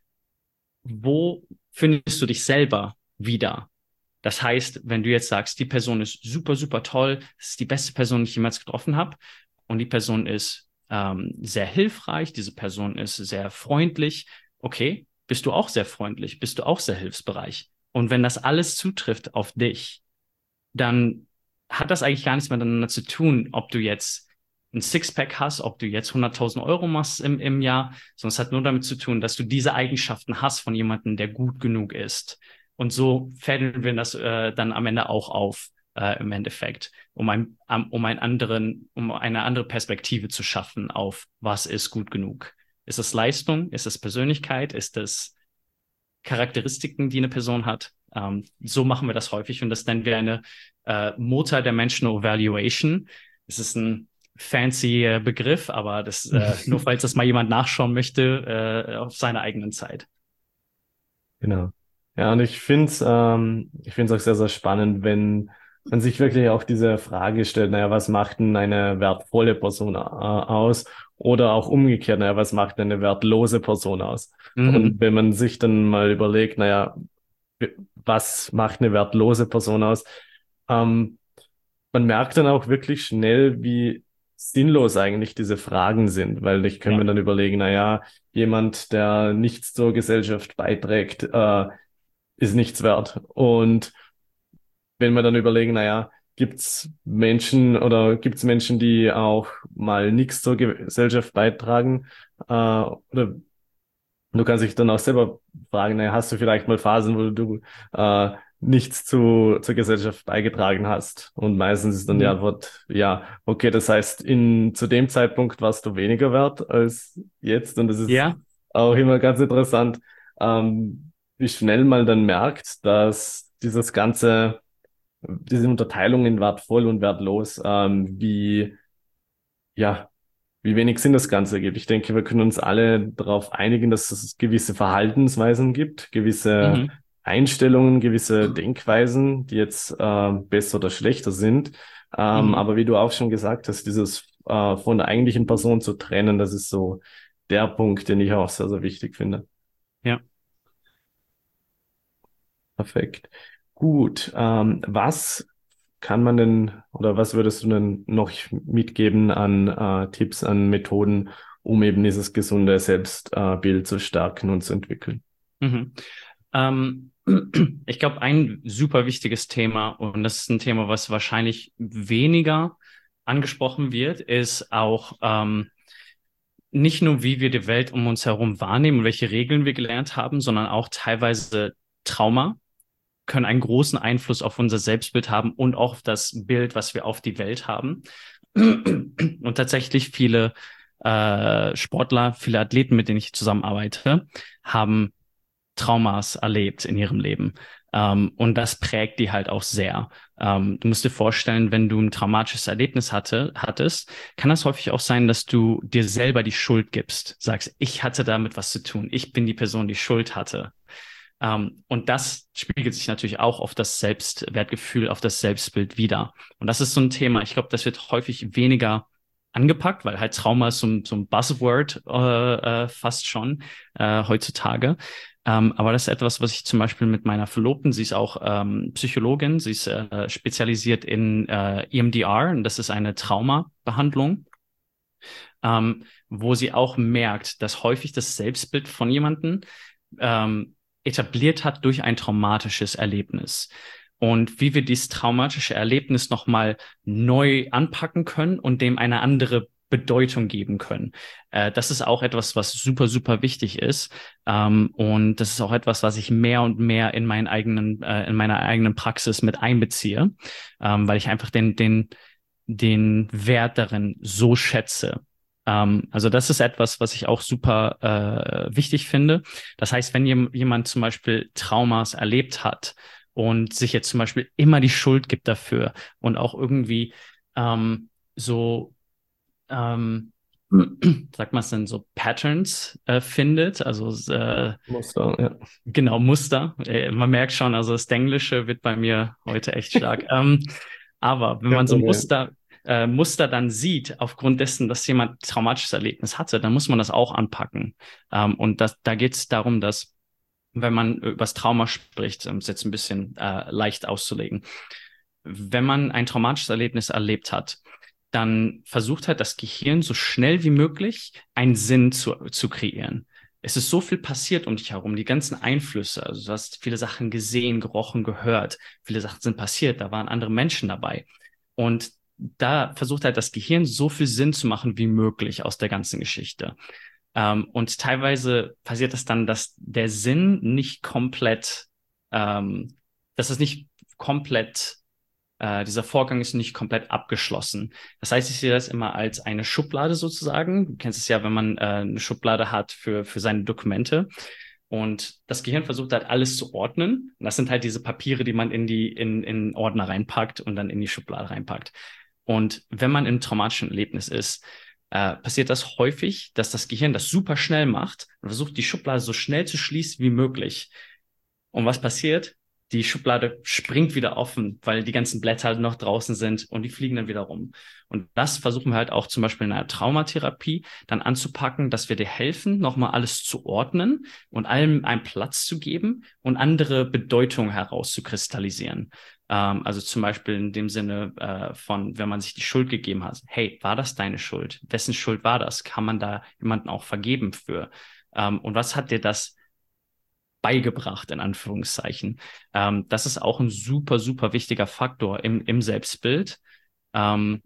wo findest du dich selber wieder? Das heißt, wenn du jetzt sagst, die Person ist super, super toll, das ist die beste Person, die ich jemals getroffen habe, und die Person ist ähm, sehr hilfreich, diese Person ist sehr freundlich, okay, bist du auch sehr freundlich, bist du auch sehr hilfsbereich. Und wenn das alles zutrifft auf dich, dann hat das eigentlich gar nichts mehr miteinander zu tun, ob du jetzt ein Sixpack hast, ob du jetzt hunderttausend Euro machst im, im Jahr, sondern es hat nur damit zu tun, dass du diese Eigenschaften hast von jemandem, der gut genug ist. Und so fädeln wir das äh, dann am Ende auch auf, äh, im Endeffekt, um, ein, um, einen anderen, um eine andere Perspektive zu schaffen auf, was ist gut genug. Ist es Leistung? Ist es Persönlichkeit? Ist es Charakteristiken, die eine Person hat? Ähm, so machen wir das häufig und das nennen wir eine äh, Multidimensional Evaluation. Es ist ein fancy äh, Begriff, aber das äh, nur falls das mal jemand nachschauen möchte äh, auf seiner eigenen Zeit. Genau. Ja, und ich finde es ähm, ich finde es auch sehr, sehr spannend, wenn man sich wirklich auch diese Frage stellt, naja, was macht denn eine wertvolle Person äh, aus? Oder auch umgekehrt, naja, was macht denn eine wertlose Person aus? Und Mhm. wenn man sich dann mal überlegt, naja, was macht eine wertlose Person aus? Ähm, Man merkt dann auch wirklich schnell, wie sinnlos eigentlich diese Fragen sind, weil ich kann Ja. mir dann überlegen, naja, jemand, der nichts zur Gesellschaft beiträgt, äh, ist nichts wert. Und wenn wir dann überlegen, naja, gibt's Menschen oder gibt's Menschen, die auch mal nichts zur Gesellschaft beitragen, äh, oder du kannst dich dann auch selber fragen, naja, hast du vielleicht mal Phasen, wo du äh, nichts zu, zur Gesellschaft beigetragen hast? Und meistens ist dann die Mhm. Antwort, ja, okay, das heißt, in, zu dem Zeitpunkt warst du weniger wert als jetzt. Und das ist Ja, auch immer ganz interessant, ähm, wie schnell man dann merkt, dass dieses ganze, diese Unterteilung in wertvoll und wertlos, ähm, wie, ja, wie wenig Sinn das Ganze ergibt. Ich denke, wir können uns alle darauf einigen, dass es gewisse Verhaltensweisen gibt, gewisse mhm. Einstellungen, gewisse Denkweisen, die jetzt äh, besser oder schlechter sind. Ähm, Mhm. aber wie du auch schon gesagt hast, dieses äh, von der eigentlichen Person zu trennen, das ist so der Punkt, den ich auch sehr, sehr wichtig finde. Ja. Perfekt. Gut. Ähm, was kann man denn oder was würdest du denn noch mitgeben an äh, Tipps, an Methoden, um eben dieses gesunde Selbstbild äh, Bild zu stärken und zu entwickeln? Mhm. Ähm, ich glaube, ein super wichtiges Thema, und das ist ein Thema, was wahrscheinlich weniger angesprochen wird, ist auch ähm, nicht nur, wie wir die Welt um uns herum wahrnehmen und welche Regeln wir gelernt haben, sondern auch teilweise Trauma können einen großen Einfluss auf unser Selbstbild haben und auch auf das Bild, was wir auf die Welt haben. Und tatsächlich viele äh, Sportler, viele Athleten, mit denen ich zusammenarbeite, haben Traumas erlebt in ihrem Leben. Ähm, und das prägt die halt auch sehr. Ähm, du musst dir vorstellen, wenn du ein traumatisches Erlebnis hatte, hattest, kann das häufig auch sein, dass du dir selber die Schuld gibst. Sagst, ich hatte damit was zu tun. Ich bin die Person, die Schuld hatte. Ähm, und das spiegelt sich natürlich auch auf das Selbstwertgefühl, auf das Selbstbild wider. Und das ist so ein Thema. Ich glaube, das wird häufig weniger angepackt, weil halt Trauma ist so ein, so ein Buzzword äh, äh, fast schon äh, heutzutage. Ähm, aber das ist etwas, was ich zum Beispiel mit meiner Verlobten, sie ist auch ähm, Psychologin, sie ist äh, spezialisiert in äh, E M D R, und das ist eine Traumabehandlung, ähm, wo sie auch merkt, dass häufig das Selbstbild von jemandem ähm, etabliert hat durch ein traumatisches Erlebnis. Und wie wir dieses traumatische Erlebnis nochmal neu anpacken können und dem eine andere Bedeutung geben können. Äh, das ist auch etwas, was super, super wichtig ist. Ähm, und das ist auch etwas, was ich mehr und mehr in meinen eigenen, äh, in meiner eigenen Praxis mit einbeziehe, ähm, weil ich einfach den, den, den Wert darin so schätze. Ähm, also das ist etwas, was ich auch super äh, wichtig finde. Das heißt, wenn jem- jemand zum Beispiel Traumas erlebt hat und sich jetzt zum Beispiel immer die Schuld gibt dafür und auch irgendwie ähm, so, ähm, sagt man es denn, so Patterns äh, findet, also äh, Muster, ja. genau Muster. Äh, man merkt schon, also das Englische wird bei mir heute echt stark. Ähm, aber wenn Kein man so Problem. Muster, äh, Muster dann sieht, aufgrund dessen, dass jemand ein traumatisches Erlebnis hatte, dann muss man das auch anpacken. Ähm, und das, da geht es darum, dass, wenn man über das Trauma spricht, um es jetzt ein bisschen äh, leicht auszulegen, wenn man ein traumatisches Erlebnis erlebt hat, dann versucht halt das Gehirn so schnell wie möglich einen Sinn zu, zu kreieren. Es ist so viel passiert um dich herum, die ganzen Einflüsse. Also du hast viele Sachen gesehen, gerochen, gehört. Viele Sachen sind passiert, da waren andere Menschen dabei. Und da versucht halt das Gehirn so viel Sinn zu machen wie möglich aus der ganzen Geschichte. Ähm, und teilweise passiert es dann, dass der Sinn nicht komplett, ähm, dass es nicht komplett äh, dieser Vorgang ist nicht komplett abgeschlossen. Das heißt, ich sehe das immer als eine Schublade sozusagen. Du kennst es ja, wenn man äh, eine Schublade hat für, für seine Dokumente. Und das Gehirn versucht halt alles zu ordnen. Und das sind halt diese Papiere, die man in die, in, in Ordner reinpackt und dann in die Schublade reinpackt. Und wenn man im traumatischen Erlebnis ist, äh, passiert das häufig, dass das Gehirn das super schnell macht und versucht, die Schublade so schnell zu schließen wie möglich. Und was passiert? Die Schublade springt wieder offen, weil die ganzen Blätter halt noch draußen sind, und die fliegen dann wieder rum. Und das versuchen wir halt auch zum Beispiel in einer Traumatherapie dann anzupacken, dass wir dir helfen, nochmal alles zu ordnen und allem einen Platz zu geben und andere Bedeutungen herauszukristallisieren. Ähm, also zum Beispiel in dem Sinne äh, von, wenn man sich die Schuld gegeben hat. Hey, war das deine Schuld? Wessen Schuld war das? Kann man da jemanden auch vergeben für? Ähm, und was hat dir das beigebracht, in Anführungszeichen? Ähm, das ist auch ein super, super wichtiger Faktor im, im Selbstbild. Ähm,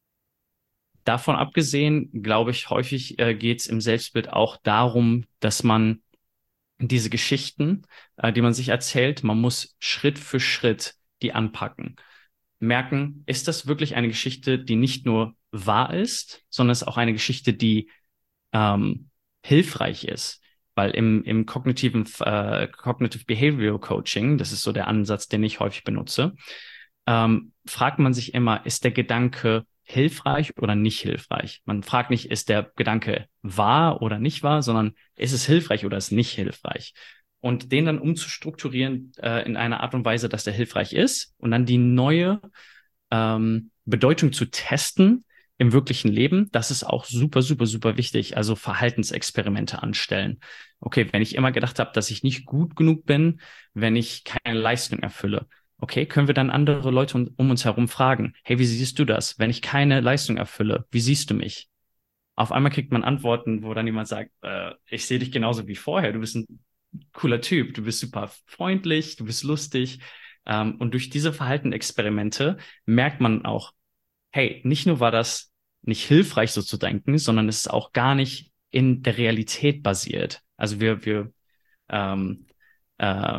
davon abgesehen, glaube ich, häufig äh, geht es im Selbstbild auch darum, dass man diese Geschichten, äh, die man sich erzählt, man muss Schritt für Schritt die anpacken. Merken, ist das wirklich eine Geschichte, die nicht nur wahr ist, sondern es ist auch eine Geschichte, die ähm, hilfreich ist. Weil im, im kognitiven, äh, Cognitive Behavioral Coaching, das ist so der Ansatz, den ich häufig benutze, ähm, fragt man sich immer, ist der Gedanke hilfreich oder nicht hilfreich? Man fragt nicht, ist der Gedanke wahr oder nicht wahr, sondern ist es hilfreich oder ist es nicht hilfreich? und den dann umzustrukturieren äh, in einer Art und Weise, dass der hilfreich ist und dann die neue ähm, Bedeutung zu testen im wirklichen Leben, das ist auch super, super, super wichtig. Also Verhaltensexperimente anstellen. Okay, wenn ich immer gedacht habe, dass ich nicht gut genug bin, wenn ich keine Leistung erfülle. Okay, können wir dann andere Leute um, um uns herum fragen, hey, wie siehst du das? Wenn ich keine Leistung erfülle, wie siehst du mich? Auf einmal kriegt man Antworten, wo dann jemand sagt, äh, ich sehe dich genauso wie vorher. Du bist ein cooler Typ, du bist super freundlich, du bist lustig. Ähm, und durch diese Verhaltenexperimente merkt man auch, hey, nicht nur war das nicht hilfreich, so zu denken, sondern es ist auch gar nicht in der Realität basiert. Also wir, wir ähm, äh,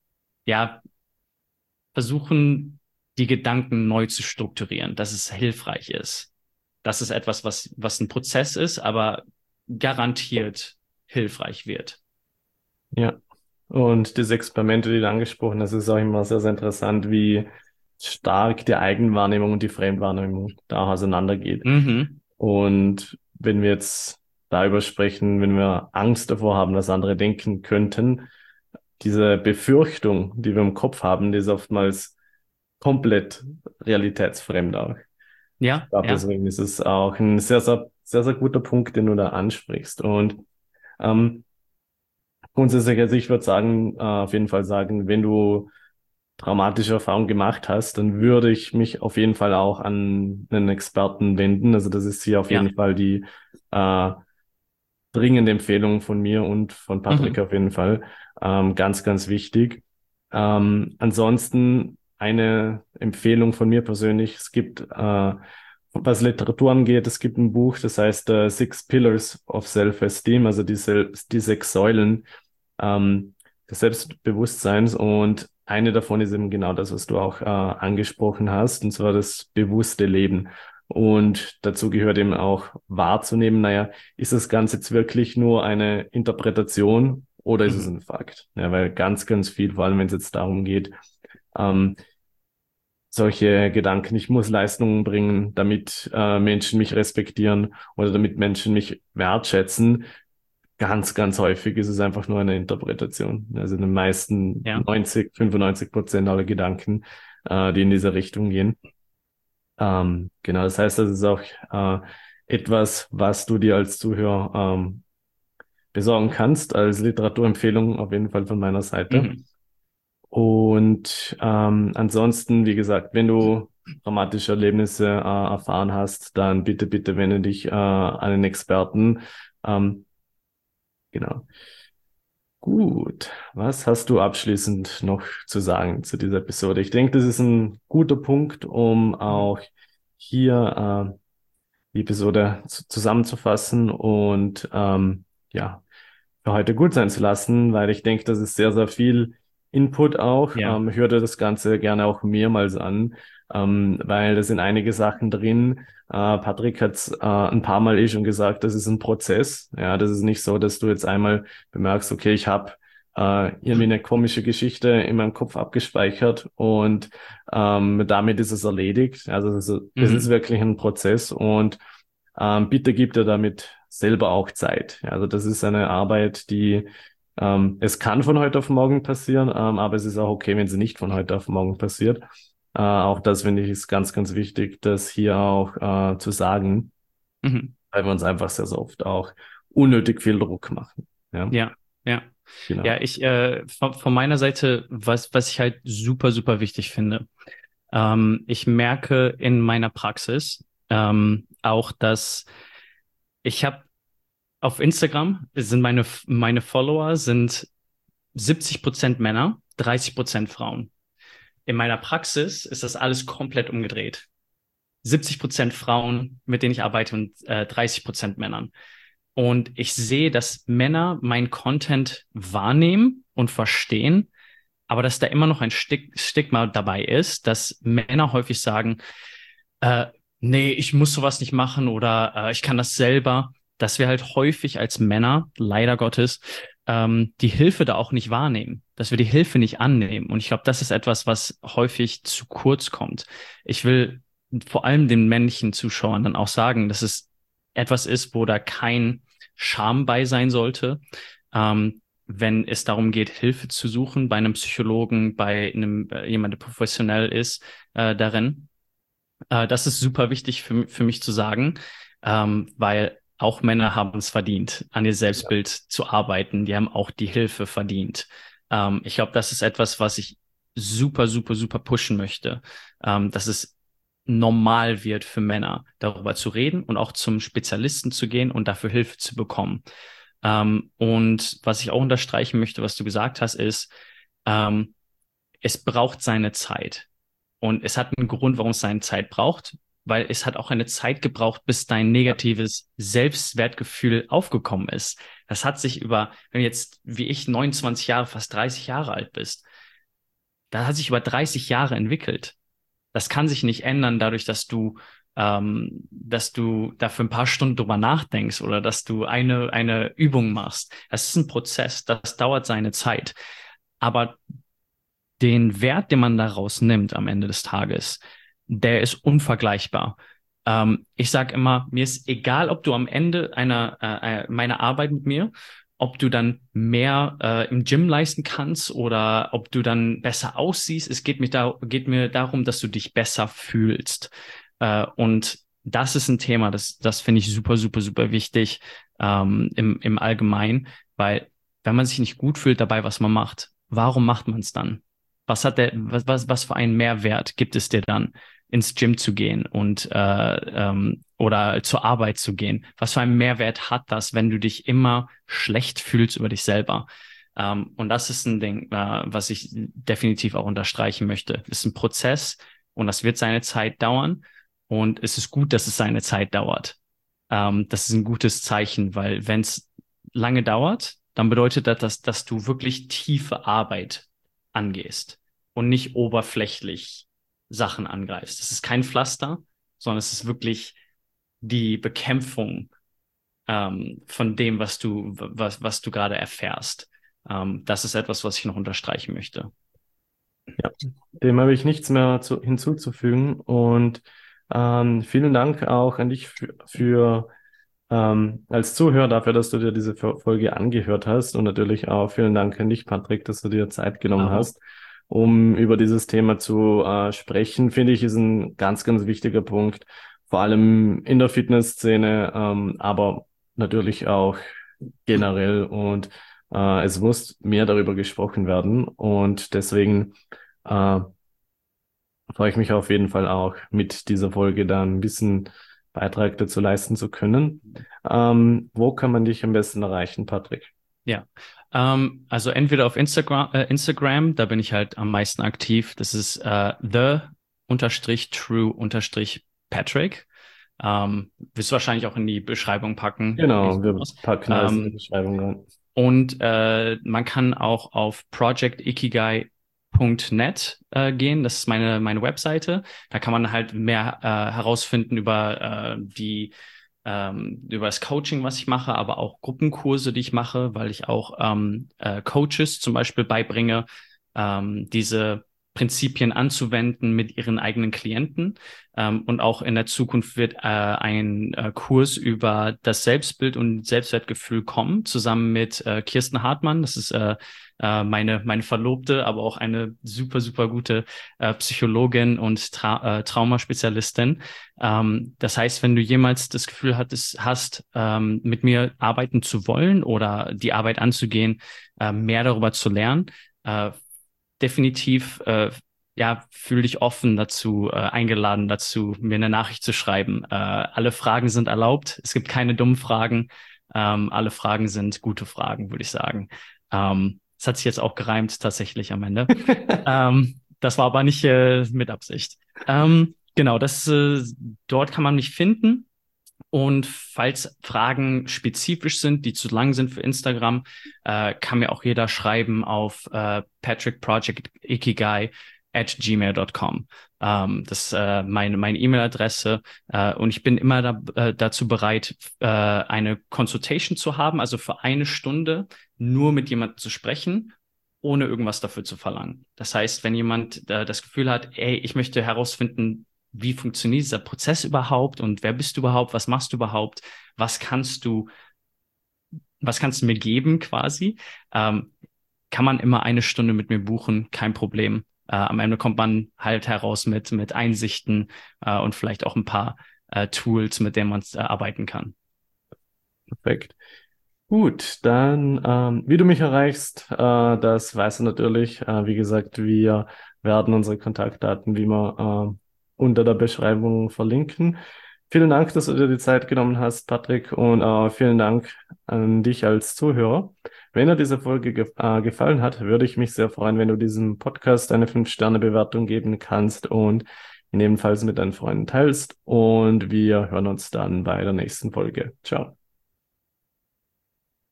ja, versuchen, die Gedanken neu zu strukturieren, dass es hilfreich ist. Das ist etwas, was, was ein Prozess ist, aber garantiert hilfreich wird. Ja. Und diese Experimente, die du angesprochen hast, ist auch immer sehr, sehr interessant, wie stark die Eigenwahrnehmung und die Fremdwahrnehmung da auseinandergeht. Mhm. Und wenn wir jetzt darüber sprechen, wenn wir Angst davor haben, was andere denken könnten, diese Befürchtung, die wir im Kopf haben, die ist oftmals komplett realitätsfremd auch. Ich Ja, glaube, ja. deswegen ist es auch ein sehr, sehr, sehr, sehr guter Punkt, den du da ansprichst. Und ähm, grundsätzlich, also ich würde sagen, äh, auf jeden Fall sagen, wenn du traumatische Erfahrungen gemacht hast, dann würde ich mich auf jeden Fall auch an einen Experten wenden. Also das ist hier auf Ja. jeden Fall die äh, dringende Empfehlung von mir und von Patrick Mhm. auf jeden Fall. Ähm, ganz, ganz wichtig. Ähm, ansonsten eine Empfehlung von mir persönlich. Es gibt, äh, was Literatur angeht, es gibt ein Buch, das heißt äh, Six Pillars of Self-Esteem, also die, Sel die sechs Säulen ähm, des Selbstbewusstseins. Und eine davon ist eben genau das, was du auch äh, angesprochen hast, und zwar das bewusste Leben. Und dazu gehört eben auch wahrzunehmen, naja, ist das Ganze jetzt wirklich nur eine Interpretation oder ist es Mhm. ein Fakt? Ja, weil ganz, ganz viel, vor allem wenn es jetzt darum geht, ähm, solche Gedanken, ich muss Leistungen bringen, damit äh, Menschen mich respektieren oder damit Menschen mich wertschätzen. Ganz, ganz häufig ist es einfach nur eine Interpretation. Also in den meisten Ja. neunzig, fünfundneunzig Prozent aller Gedanken, äh, die in diese Richtung gehen. Ähm, genau, das heißt, das ist auch äh, etwas, was du dir als Zuhörer ähm, besorgen kannst, als Literaturempfehlung auf jeden Fall von meiner Seite. Mhm. Und ähm, ansonsten, wie gesagt, wenn du dramatische Erlebnisse äh, erfahren hast, dann bitte, bitte wende dich äh, an einen Experten. Ähm, genau. Gut, was hast du abschließend noch zu sagen zu dieser Episode? Ich denke, das ist ein guter Punkt, um Mhm. auch hier äh, die Episode zu zusammenzufassen und ähm, ja, für heute gut sein zu lassen, weil ich denke, das ist sehr, sehr viel Input auch. Ja. Ähm, hör dir das Ganze gerne auch mehrmals an, ähm, weil da sind einige Sachen drin. Äh, Patrick hat es äh, ein paar Mal eh schon gesagt, das ist ein Prozess. Ja, das ist nicht so, dass du jetzt einmal bemerkst, okay, ich habe äh, irgendwie eine komische Geschichte in meinem Kopf abgespeichert und ähm, damit ist es erledigt. Also es ist, es ist Mhm. wirklich ein Prozess und ähm, bitte gib dir damit selber auch Zeit. Ja, also das ist eine Arbeit, die ähm, es kann von heute auf morgen passieren, ähm, aber es ist auch okay, wenn sie nicht von heute auf morgen passiert. Äh, auch das finde ich ist ganz, ganz wichtig, das hier auch äh, zu sagen, Mhm. weil wir uns einfach sehr, sehr oft auch unnötig viel Druck machen. Ja, Ja. Ja. Ja, genau. ich äh, von, von meiner Seite, was, was ich halt super, super wichtig finde. Ähm, ich merke in meiner Praxis ähm, auch, dass ich habe auf Instagram sind meine, meine Follower sind siebzig Prozent Männer, dreißig Prozent Frauen. In meiner Praxis ist das alles komplett umgedreht. siebzig Prozent Frauen, mit denen ich arbeite, und äh, dreißig Prozent Männern. Und ich sehe, dass Männer meinen Content wahrnehmen und verstehen, aber dass da immer noch ein Stig Stigma dabei ist, dass Männer häufig sagen, äh, nee, ich muss sowas nicht machen oder äh, ich kann das selber, dass wir halt häufig als Männer, leider Gottes, ähm, die Hilfe da auch nicht wahrnehmen, dass wir die Hilfe nicht annehmen. Und ich glaube, das ist etwas, was häufig zu kurz kommt. Ich will vor allem den männlichen Zuschauern dann auch sagen, dass es etwas ist, wo da kein Scham bei sein sollte. Ähm, wenn es darum geht, Hilfe zu suchen bei einem Psychologen, bei einem äh, jemand, der professionell ist äh, darin. Äh, das ist super wichtig für, für mich zu sagen, ähm, weil auch Männer haben es verdient, an ihr Ja. Selbstbild zu arbeiten. Die haben auch die Hilfe verdient. Ähm, ich glaube, das ist etwas, was ich super, super, super pushen möchte, ähm, dass es normal wird für Männer, darüber zu reden und auch zum Spezialisten zu gehen und dafür Hilfe zu bekommen. Ähm, und was ich auch unterstreichen möchte, was du gesagt hast, ist, ähm, es braucht seine Zeit. Und es hat einen Grund, warum es seine Zeit braucht, weil es hat auch eine Zeit gebraucht, bis dein Ja. negatives Selbstwertgefühl aufgekommen ist. Das hat sich über, wenn du jetzt wie ich neunundzwanzig Jahre, fast dreißig Jahre alt bist, da hat sich über dreißig Jahre entwickelt. Das kann sich nicht ändern dadurch, dass du, ähm, dass du dafür ein paar Stunden drüber nachdenkst oder dass du eine, eine Übung machst. Das ist ein Prozess, das dauert seine Zeit. Aber den Wert, den man daraus nimmt am Ende des Tages, der ist unvergleichbar. Ähm, ich sage immer, mir ist egal, ob du am Ende einer äh, äh, meiner Arbeit mit mir, ob du dann mehr äh, im Gym leisten kannst oder ob du dann besser aussiehst. Es geht mir da, geht mir darum, dass du dich besser fühlst. Äh, und das ist ein Thema, das, das finde ich super, super, super wichtig ähm, im, im Allgemeinen, weil wenn man sich nicht gut fühlt dabei, was man macht, warum macht man es dann? Was hat der, was, was, was für einen Mehrwert gibt es dir dann, ins Gym zu gehen und äh, ähm, oder zur Arbeit zu gehen? Was für einen Mehrwert hat das, wenn du dich immer schlecht fühlst über dich selber? Ähm, und das ist ein Ding, äh, was ich definitiv auch unterstreichen möchte. Es ist ein Prozess und das wird seine Zeit dauern. Und es ist gut, dass es seine Zeit dauert. Ähm, das ist ein gutes Zeichen, weil wenn es lange dauert, dann bedeutet das, dass, dass du wirklich tiefe Arbeit angehst und nicht oberflächlich Sachen angreifst. Es ist kein Pflaster, sondern es ist wirklich die Bekämpfung ähm, von dem, was du, was, was du gerade erfährst. Ähm, das ist etwas, was ich noch unterstreichen möchte. Ja, dem habe ich nichts mehr zu, hinzuzufügen. Und ähm, vielen Dank auch an dich für, für ähm, als Zuhörer dafür, dass du dir diese Fo- Folge angehört hast. Und natürlich auch vielen Dank an dich, Patrick, dass du dir Zeit genommen Aber hast, um über dieses Thema zu äh, sprechen. Finde ich, ist ein ganz, ganz wichtiger Punkt, vor allem in der Fitnessszene, ähm, aber natürlich auch generell. Und äh, es muss mehr darüber gesprochen werden. Und deswegen äh, freue ich mich auf jeden Fall auch, mit dieser Folge dann ein bisschen Beitrag dazu leisten zu können. Ähm, wo kann man dich am besten erreichen, Patrick? ja, ähm, also entweder auf Instagram, äh, Instagram, da bin ich halt am meisten aktiv. Das ist äh, the unterstrich true unterstrich Patrick. Ähm, wirst du wahrscheinlich auch in die Beschreibung packen. Gehe ich Genau, davon wir aus. packen alles in die Ähm, Beschreibung rein. und äh, man kann auch auf project ikigai Punkt net äh, gehen. Das ist meine, meine Webseite. Da kann man halt mehr äh, herausfinden über äh, die ähm, über das Coaching, was ich mache, aber auch Gruppenkurse, die ich mache, weil ich auch ähm, äh, Coaches zum Beispiel beibringe, ähm, diese Prinzipien anzuwenden mit ihren eigenen Klienten. Ähm, und auch in der Zukunft wird äh, ein äh, Kurs über das Selbstbild und Selbstwertgefühl kommen, zusammen mit äh, Kirsten Hartmann. Das ist äh, äh, meine, meine Verlobte, aber auch eine super, super gute äh, Psychologin und Tra äh, Traumaspezialistin. Ähm, das heißt, wenn du jemals das Gefühl hattest, hast, ähm, mit mir arbeiten zu wollen oder die Arbeit anzugehen, äh, mehr darüber zu lernen, äh, definitiv, äh, ja, fühl dich offen dazu, äh, eingeladen dazu, mir eine Nachricht zu schreiben. Äh, alle Fragen sind erlaubt. Es gibt keine dummen Fragen. Ähm, alle Fragen sind gute Fragen, würde ich sagen. Ähm, es hat sich jetzt auch gereimt, tatsächlich am Ende. Ähm, das war aber nicht äh, mit Absicht. Ähm, genau, das, äh, dort kann man mich finden. Und falls Fragen spezifisch sind, die zu lang sind für Instagram, äh, kann mir auch jeder schreiben auf äh, patrickprojectikigai at gmail Punkt com. Ähm, das ist äh, meine meine E-Mail-Adresse äh, und ich bin immer da, äh, dazu bereit, äh, eine Consultation zu haben, also für eine Stunde nur mit jemandem zu sprechen, ohne irgendwas dafür zu verlangen. Das heißt, wenn jemand äh, das Gefühl hat, ey, ich möchte herausfinden, wie funktioniert dieser Prozess überhaupt und wer bist du überhaupt, was machst du überhaupt, was kannst du was kannst du mir geben quasi? Ähm, kann man immer eine Stunde mit mir buchen, kein Problem. Äh, am Ende kommt man halt heraus mit, mit Einsichten äh, und vielleicht auch ein paar äh, Tools, mit denen man äh, arbeiten kann. Perfekt. Gut, dann, ähm, wie du mich erreichst, äh, das weißt du natürlich. Äh, wie gesagt, wir werden unsere Kontaktdaten wie immer äh, unter der Beschreibung verlinken. Vielen Dank, dass du dir die Zeit genommen hast, Patrick, und äh, vielen Dank an dich als Zuhörer. Wenn dir diese Folge ge äh, gefallen hat, würde ich mich sehr freuen, wenn du diesem Podcast eine fünf Sterne Bewertung geben kannst und ihn ebenfalls mit deinen Freunden teilst. Und wir hören uns dann bei der nächsten Folge. Ciao.